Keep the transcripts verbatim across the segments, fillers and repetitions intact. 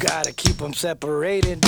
Gotta keep them separated.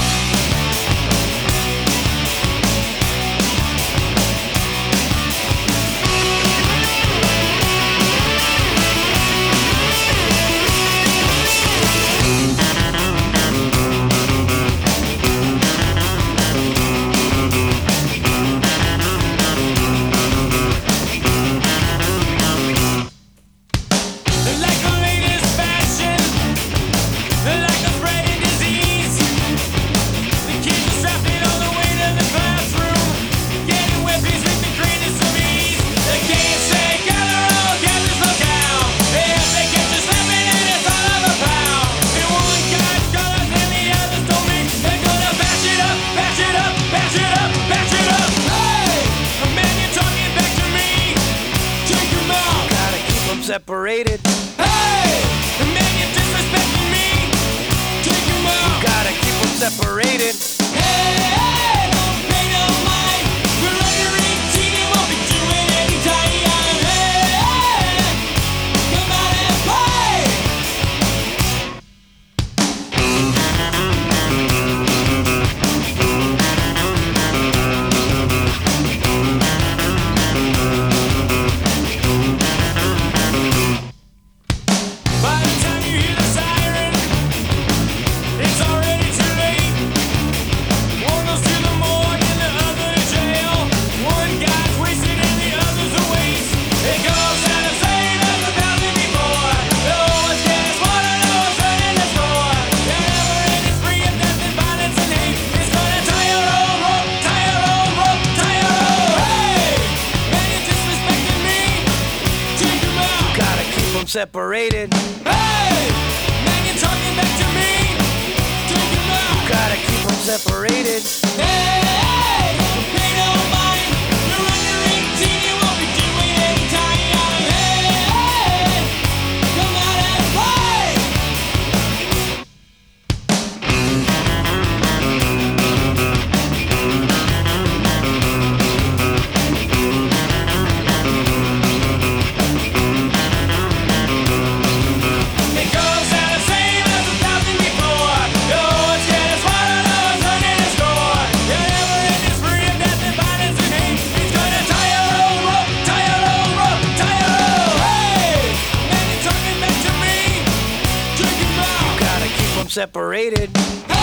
Separated. Hey, the man you're disrespecting me. Take him out. You gotta keep them separated. Hey, hey, don't pay no mind. We're under eighteen and won't be doing any time. Hey, hey, come out and play. Separated. Hey, man, you're talking back to me. Take him out. You gotta keep them separated. Hey, hey, don't pay no mind. You're under eighteen, you won't be doing any time. Hey, hey, come out and play. Separated.